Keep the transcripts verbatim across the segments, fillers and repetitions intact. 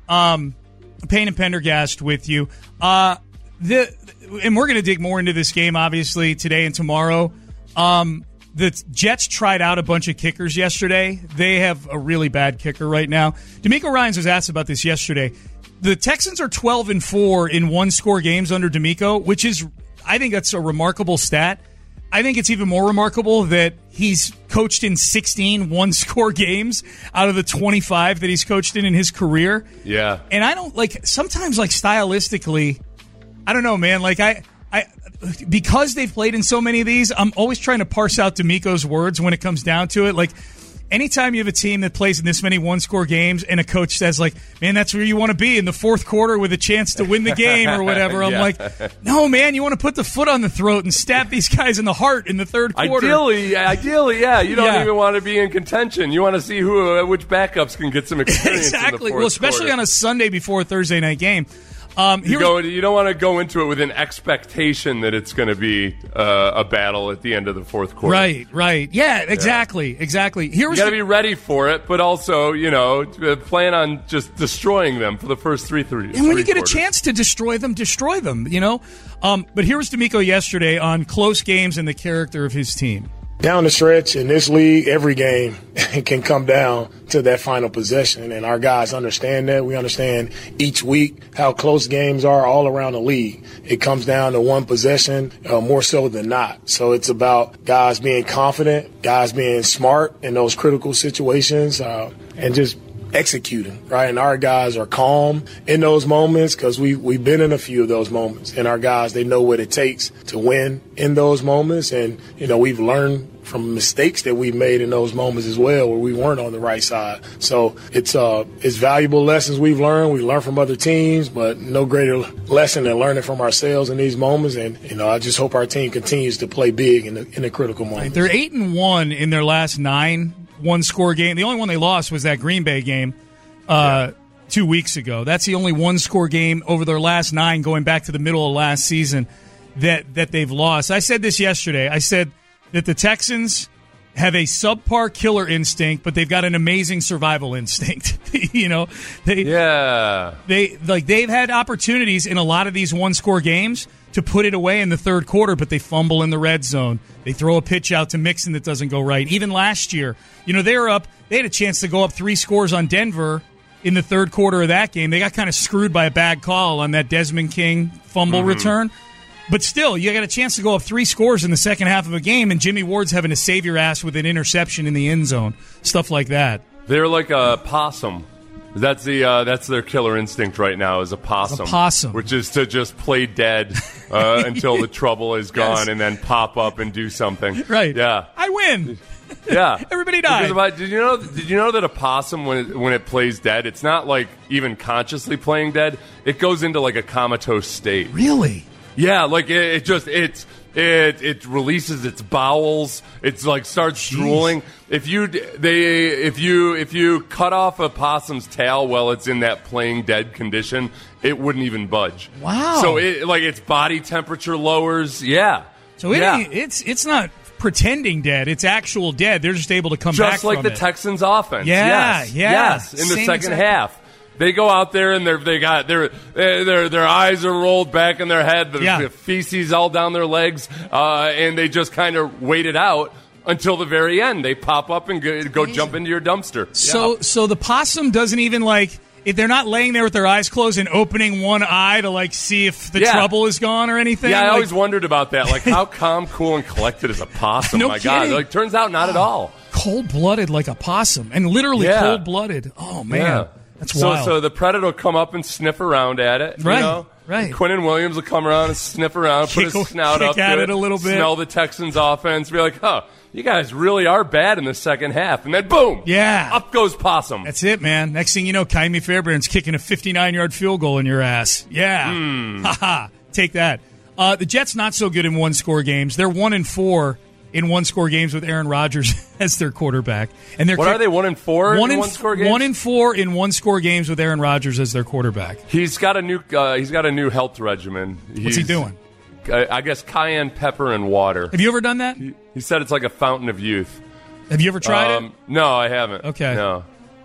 Um, Payne and Pendergast with you. Uh, the and we're going to dig more into this game, obviously, today and tomorrow. Um, the Jets tried out a bunch of kickers yesterday. They have a really bad kicker right now. D'Amico Ryans was asked about this yesterday. The Texans are twelve and four in one-score games under D'Amico, which is, I think that's a remarkable stat. I think it's even more remarkable that he's coached in sixteen one-score games out of the twenty-five that he's coached in in his career. Yeah. And I don't, like, sometimes, like, stylistically, I don't know, man. Like, I, I, because they've played in so many of these, I'm always trying to parse out D'Amico's words when it comes down to it. Like, anytime you have a team that plays in this many one-score games and a coach says, like, man, that's where you want to be in the fourth quarter with a chance to win the game or whatever, I'm Yeah. like, no, man, you want to put the foot on the throat and stab these guys in the heart in the third quarter. Ideally, ideally, yeah. You don't Yeah. even want to be in contention. You want to see who, uh, which backups can get some experience. Exactly. In the fourth Well, especially quarter. on a Sunday before a Thursday night game. Um, You, here's- go, you don't want to go into it with an expectation that it's going to be uh, a battle at the end of the fourth quarter. Right, right. Yeah, exactly, exactly. Here You was got to the- be ready for it, but also, you know, uh, plan on just destroying them for the first three, three. And when three you get quarters. a chance to destroy them, destroy them, you know? Um, but here was D'Amico yesterday on close games and the character of his team. Down the stretch in this league, every game can come down to that final possession, and our guys understand that. We understand each week how close games are all around the league. It comes down to one possession, uh, more so than not. So it's about guys being confident, guys being smart in those critical situations, uh, and just executing, right? And our guys are calm in those moments because we, we've been in a few of those moments. And our guys, they know what it takes to win in those moments. And, you know, we've learned from mistakes that we've made in those moments as well where we weren't on the right side. So it's uh it's valuable lessons we've learned. We learn from other teams, but no greater lesson than learning from ourselves in these moments. And, you know, I just hope our team continues to play big in the, in the critical moments. They're eight and one in their last nine one-score game. The only one they lost was that Green Bay game uh, yeah. two weeks ago. That's the only one-score game over their last nine going back to the middle of last season that, that they've lost. I said this yesterday. I said that the Texans have a subpar killer instinct, but they've got an amazing survival instinct. you know, they yeah, they like they've had opportunities in a lot of these one-score games to put it away in the third quarter, but they fumble in the red zone. They throw a pitch out to Mixon that doesn't go right. Even last year, you know, they were up. They had a chance to go up three scores on Denver in the third quarter of that game. They got kind of screwed by a bad call on that Desmond King fumble mm-hmm. return. But still, you got a chance to go up three scores in the second half of a game, and Jimmy Ward's having to save your ass with an interception in the end zone. Stuff like that. They're like a possum. That's the uh, that's their killer instinct right now is a possum. A possum. Which is to just play dead uh, until the trouble is gone Yes. and then pop up and do something. Right. Yeah. I win. Yeah. Everybody died. Because if I, did you know did you know that a possum when it, when it plays dead, it's not like even consciously playing dead. It goes into like a comatose state. Really? Yeah, like it, it just it's it it releases its bowels. It's like starts Jeez. drooling. If you they if you if you cut off a possum's tail while it's in that playing dead condition, it wouldn't even budge. Wow. So it like its body temperature lowers. Yeah. So it yeah. ain't, it's it's not pretending dead. It's actual dead. They're just able to come just back like from the it. Texans offense. Yeah, yes. yeah. Yes, in the Same second exact- half. They go out there and they're they got their their their eyes are rolled back in their head, the Yeah. feces all down their legs, uh, and they just kind of wait it out until the very end. They pop up and go, go jump into your dumpster. So Yeah. so the possum doesn't even like if they're not laying there with their eyes closed and opening one eye to like see if the Yeah. trouble is gone or anything. Yeah, I like, always wondered about that. Like how calm, cool, and collected is a possum? No My God, kidding. like turns out not at all. cold blooded like a possum and literally Yeah. cold blooded. Oh man. Yeah. That's so, wild. So the predator will come up and sniff around at it. Right, You know? right. Quinnen Williams will come around and sniff around, Kick- put his snout kick up at to it a little bit. smell the Texans' offense, be like, huh, you guys really are bad in the second half. And then boom, Yeah. up goes Possum. That's it, man. Next thing you know, Kaimi Fairbairn's kicking a fifty-nine-yard field goal in your ass. Yeah. Hmm. Ha-ha. Take that. Uh, the Jets not so good in one-score games. They're one and four in one-score games with Aaron Rodgers as their quarterback. And they're What are they, one and four one in and one-score games? One and four in one-score games with Aaron Rodgers as their quarterback. He's got a new. Uh, he's got a new health regimen. He's, What's he doing? I, I guess cayenne pepper and water. Have you ever done that? He, he said it's like a fountain of youth. Have you ever tried um, No, I haven't. Okay. No.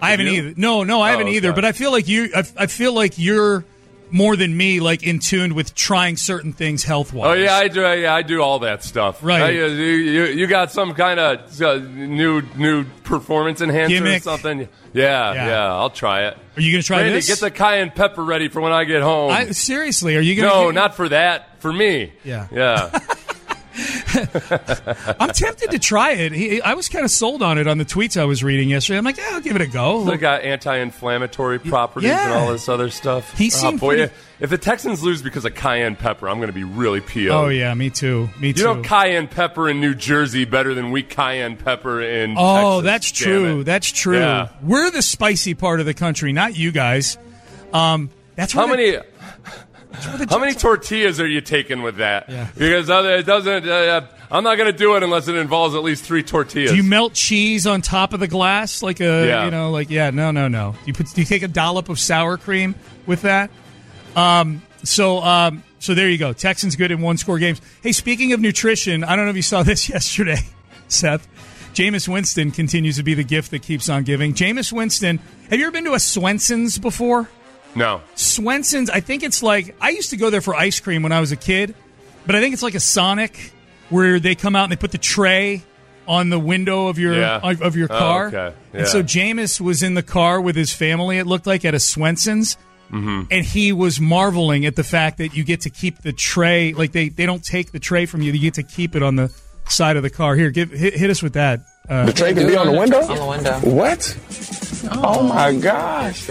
I haven't you? either. No, no, I Oh, haven't either. okay. But I feel like you. I, I feel like you're more than me, like in tune with trying certain things health wise. Oh yeah, I do. Yeah, I do all that stuff. Right. I, you, you, you got some kind of uh, new new performance enhancer Gimmick. or something? Yeah, Yeah. yeah, I'll try it. Are you going to try Randy, this? get the cayenne pepper ready for when I get home. I, seriously, are you going to? no, not for that. For me. Yeah. Yeah. I'm tempted to try it. He, I was kind of sold on it on the tweets I was reading yesterday. I'm like, yeah, I'll give it a go. They got anti-inflammatory properties Yeah. and all this other stuff. He oh, seemed boy, pretty- if the Texans lose because of cayenne pepper, I'm going to be really P O'd. Oh yeah, me too. Me too. You know cayenne pepper in New Jersey better than we cayenne pepper in Oh, Texas. that's Damn true. it. That's true. Yeah. We're the spicy part of the country, not you guys. Um, that's How where the- many that's where the How many Jets- tortillas are you taking with that? Yeah. Because other, it doesn't. Uh, I'm not going to do it unless it involves at least three tortillas. Do you melt cheese on top of the glass like a Yeah. you know like yeah no no no. Do you put do you take a dollop of sour cream with that? Um, so um, so there you go. Texans good in one score games. Hey, speaking of nutrition, I don't know if you saw this yesterday, Seth. Jameis Winston continues to be the gift that keeps on giving. Jameis Winston. Have you ever been to a Swenson's before? No. Swenson's, I think it's like, I used to go there for ice cream when I was a kid, but I think it's like a Sonic where they come out and they put the tray on the window of your Yeah. of, of your Oh, car. okay. And so Yeah. Jameis was in the car with his family, it looked like, at a Swenson's. Mm-hmm. And he was marveling at the fact that you get to keep the tray, like they, they don't take the tray from you, you get to keep it on the side of the car. Here, give hit, hit us with that. Uh, The tray can be on the window? On the window. What? Oh, my gosh.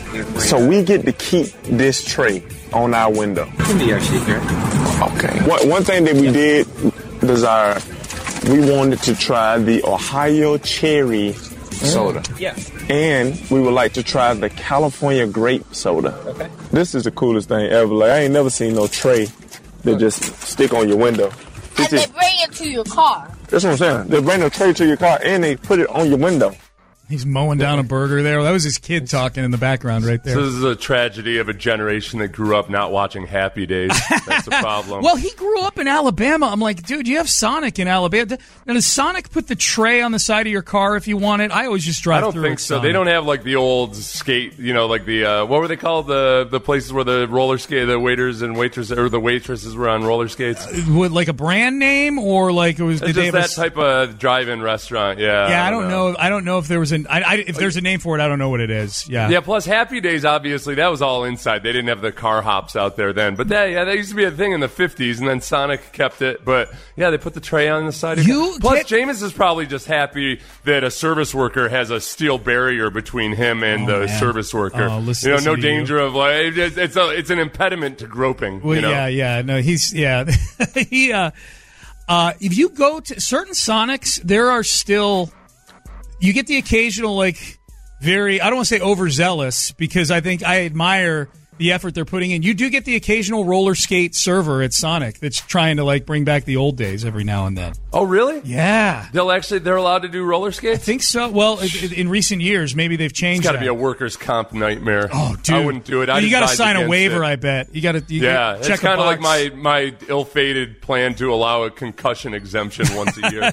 So we get to keep this tray on our window. Can be our secret. Okay. One, one thing that we did desire, we wanted to try the Ohio cherry soda. Yeah. And we would like to try the California grape soda. Okay. This is the coolest thing ever. Like, I ain't never seen no tray that just stick on your window. And This is- they bring it to your car. That's what I'm saying. They bring a tray to your car and they put it on your window. he's mowing down a burger there. That was his kid talking in the background right there. So this is a tragedy of a generation that grew up not watching Happy Days. That's the problem. Well, he grew up in Alabama. I'm like, dude, you have Sonic in Alabama. Now, does Sonic put the tray on the side of your car if you want it? I always just drive I don't through think with so. Sonic. They don't have like the old skate, you know, like the uh, what were they called? The the places where the roller skate, the waiters and waitresses or the waitresses were on roller skates. Would, like a brand name or like it was? It's Did they just have a that s- type of drive-in restaurant. Yeah. Yeah, I don't know. I don't know if there was an. I, I, if there's a name for it, I don't know what it is. Yeah. Yeah, plus Happy Days, obviously, that was all inside. They didn't have the car hops out there then. But that, yeah, that used to be a thing in the fifties, and then Sonic kept it. But, yeah, they put the tray on the side of You it. Plus, get- Jameis is probably just happy that a service worker has a steel barrier between him and Oh, the man. service worker. Oh, listen- you know, listen no to danger of, like, it's, it's, a, it's an impediment to groping. Well, you know? yeah, yeah. No, he's yeah. he. Uh, uh, if you go to certain Sonics, there are still. You get the occasional like very. I don't want to say overzealous because I think I admire the effort they're putting in. You do get the occasional roller skate server at Sonic that's trying to like bring back the old days every now and then. Oh, really? Yeah. They'll actually, they're allowed to do roller I skates? think so. Well, in, in recent years, maybe they've changed. It's got to that. be a workers' comp nightmare. Oh, dude, I wouldn't do it. I'd you got to advise sign a against waiver. it. I bet you got to. Yeah, check it's kind a of like box. my my ill-fated plan to allow a concussion exemption once a year.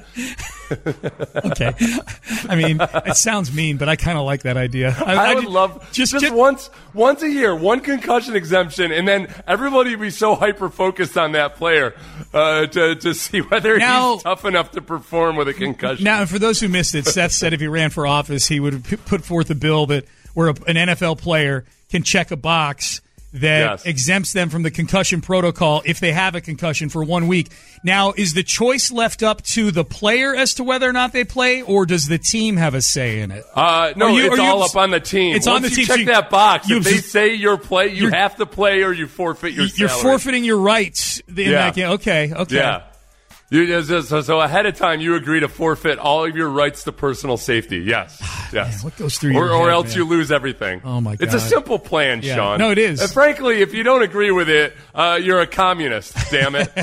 Okay. I mean, it sounds mean, but I kind of like that idea. I, I, would ju- love just, just, just once once a year, one concussion exemption, and then everybody would be so hyper focused on that player uh, to to see whether Now- he's tough enough to perform with a concussion. Now, and for those who missed it, Seth said if he ran for office, he would p- put forth a bill that where a, an N F L player can check a box that Yes. exempts them from the concussion protocol if they have a concussion for one week. Now, is the choice left up to the player as to whether or not they play, or does the team have a say in it? Uh, no, Are you- it's are you- all up on the team. It's Once on the you team, check so you- that box. you- If they say you're play, you you're- have to play, or you forfeit your You're salary. forfeiting your rights in Yeah. that game. Okay, okay. Yeah. You just, just- so, so ahead of time, you agree to forfeit all of your rights to personal safety. Yes, yes. Man, what goes through or, your or head, else man? you lose everything. Oh, my It's a God. simple plan, Yeah. Sean. No, it is. And frankly, if you don't agree with it, uh, you're a communist. Damn it.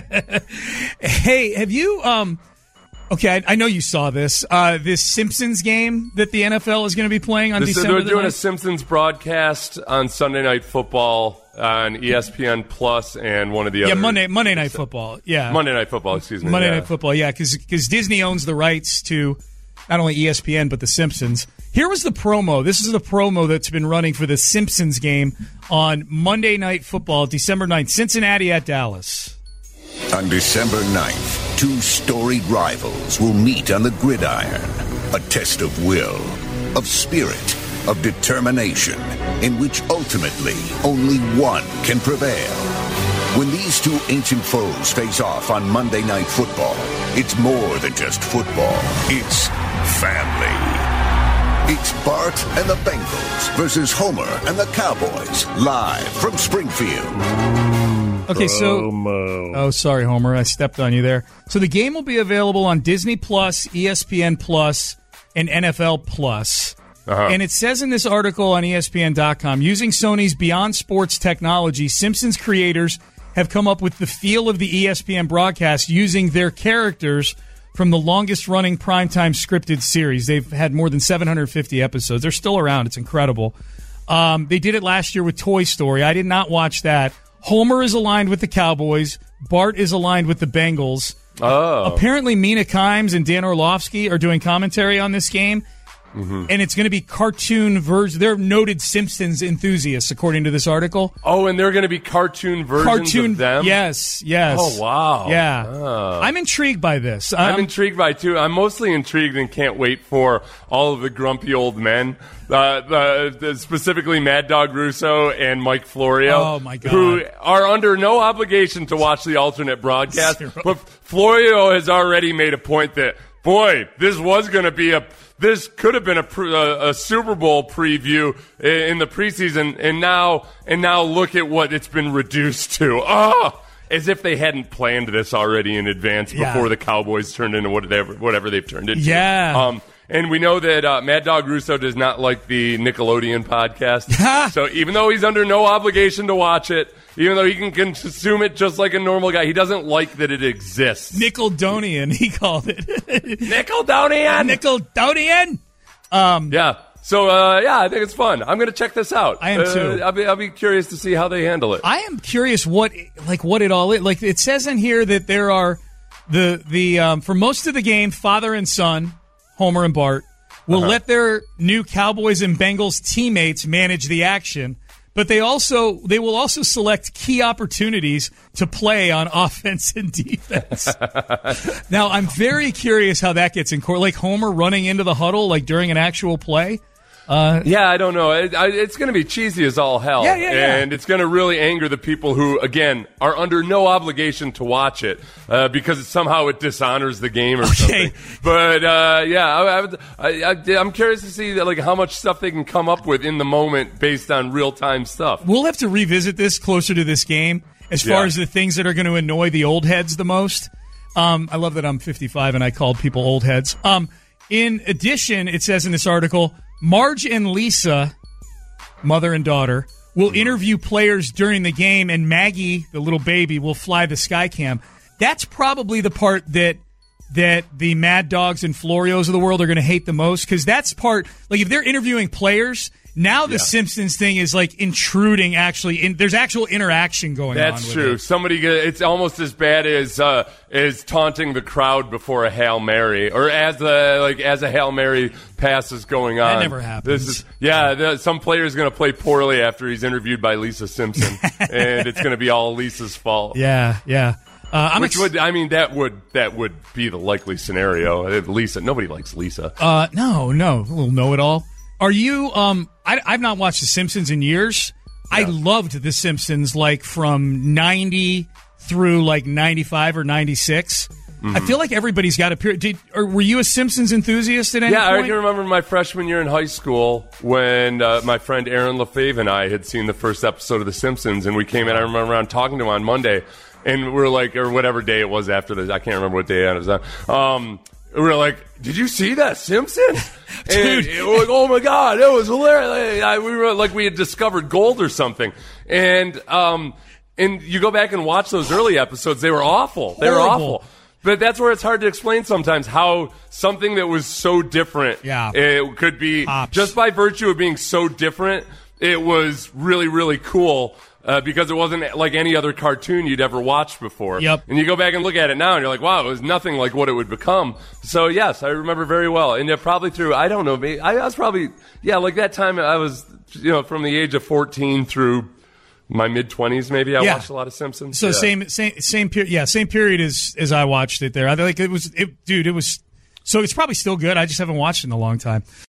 Hey, have you? Um, okay, I, I know you saw this. Uh, this Simpsons game that the N F L is going to be playing on This, December they're the doing a ninth? Simpsons broadcast on Sunday Night Football on E S P N Plus and one of the Yeah, other. Monday Monday Night Football. Yeah, Monday Night Football. Excuse me. Monday yeah. Night Football. Yeah, because Disney owns the rights to not only E S P N, but The Simpsons. Here was the promo. This is the promo that's been running for the Simpsons game on Monday Night Football, December ninth, Cincinnati at Dallas. On December ninth, two storied rivals will meet on the gridiron. A test of will, of spirit, of determination, in which ultimately only one can prevail. When these two ancient foes face off on Monday Night Football, it's more than just football. It's family. It's Bart and the Bengals versus Homer and the Cowboys, live from Springfield. Okay, so... Oh, sorry, Homer. I stepped on you there. So the game will be available on Disney Plus, E S P N Plus, and N F L Plus. Uh-huh. And it says in this article on E S P N dot com, using Sony's Beyond Sports technology, Simpsons creators have come up with the feel of the E S P N broadcast using their characters from the longest-running primetime scripted series. They've had more than seven hundred fifty episodes. They're still around. It's incredible. Um, they did it last year with Toy Story. I did not watch that. Homer is aligned with the Cowboys. Bart is aligned with the Bengals. Oh. Apparently, Mina Kimes and Dan Orlovsky are doing commentary on this game. Mm-hmm. And it's going to be cartoon versions. They're noted Simpsons enthusiasts, according to this article. Oh, and they're going to be cartoon versions cartoon, of them? Yes, yes. Oh, wow. Yeah. Oh. I'm intrigued by this. I'm, I'm intrigued by it, too. I'm mostly intrigued and can't wait for all of the grumpy old men, uh, uh, specifically Mad Dog Russo and Mike Florio, oh, my God. who are under no obligation to watch the alternate broadcast. Zero. But Florio has already made a point that, boy, this was going to be a... This could have been a, pre- a, a Super Bowl preview in the preseason, and now and now look at what it's been reduced to. Oh, as if they hadn't planned this already in advance yeah. before the Cowboys turned into whatever whatever they've turned into. Yeah. Um, and we know that uh, Mad Dog Russo does not like the Nickelodeon podcast. So even though he's under no obligation to watch it, even though he can consume it just like a normal guy, he doesn't like that it exists. Nickeldonian, he called it. Nickeldonian! Nickeldonian! Um, yeah. So, uh, yeah, I think it's fun. I'm going to check this out. I am, too. Uh, I'll, be, I'll be curious to see how they handle it. I am curious what like what it all is. Like, it says in here that there are, the the um, for most of the game, father and son, Homer and Bart, will uh-huh. let their new Cowboys and Bengals teammates manage the action. But they also they will also select key opportunities to play on offense and defense. Now, I'm very curious how that gets in court. Like Homer running into the huddle like during an actual play. Uh, yeah, I don't know. It, I, it's going to be cheesy as all hell. Yeah, yeah, yeah. And it's going to really anger the people who, again, are under no obligation to watch it uh, because it, somehow it dishonors the game or okay. something. But, uh, yeah, I, I, I, I'm curious to see that, like how much stuff they can come up with in the moment based on real-time stuff. We'll have to revisit this closer to this game as far yeah. as the things that are going to annoy the old heads the most. Um, I love that I'm fifty-five and I called people old heads. Um, in addition, it says in this article, Marge and Lisa, mother and daughter, will interview players during the game, and Maggie, the little baby, will fly the Skycam. That's probably the part that that the Mad Dogs and Florios of the world are going to hate the most, because that's part, like if they're interviewing players, now the yeah. Simpsons thing is like intruding actually. In, there's actual interaction going that's on. That's true. It. Somebody, it's almost as bad as uh, as taunting the crowd before a Hail Mary, or as a like as a Hail Mary pass is going on. That never happens. This is, yeah, the, some player is going to play poorly after he's interviewed by Lisa Simpson, and it's going to be all Lisa's fault. Yeah, yeah. Uh, I'm Which ex- would I mean that would that would be the likely scenario. Lisa, nobody likes Lisa. Uh, no, no, a little know-it-all. Are you? Um, I, I've not watched The Simpsons in years. Yeah. I loved The Simpsons, like from ninety through like ninety-five or ninety-six. Mm-hmm. I feel like everybody's got a period. Did, or were you a Simpsons enthusiast at any yeah, point? I can remember my freshman year in high school when uh, my friend Aaron LaFave and I had seen the first episode of The Simpsons, and we came in. I remember around talking to him on Monday, and we're like, or whatever day it was after this. I can't remember what day it was on. Um, we were like, did you see that Simpsons? And Dude. it was like, oh my God, it was hilarious. I, we were like, we had discovered gold or something. And, um, and you go back and watch those early episodes, they were awful. They were Horrible. awful. But that's where it's hard to explain sometimes how something that was so different, yeah. it could be, Pops. just by virtue of being so different, it was really, really cool. uh, because it wasn't like any other cartoon you'd ever watched before. Yep. And you go back and look at it now, and you're like, wow, it was nothing like what it would become. So, yes, I remember very well. And uh, probably through, I don't know, maybe, I was probably, yeah, like that time I was, you know, from the age of fourteen through my mid-twenties, maybe, I Yeah. watched a lot of Simpsons. So yeah. same same same period. Yeah, same period as as I watched it there. I like it was, it, dude. It was so it's probably still good. I just haven't watched it in a long time.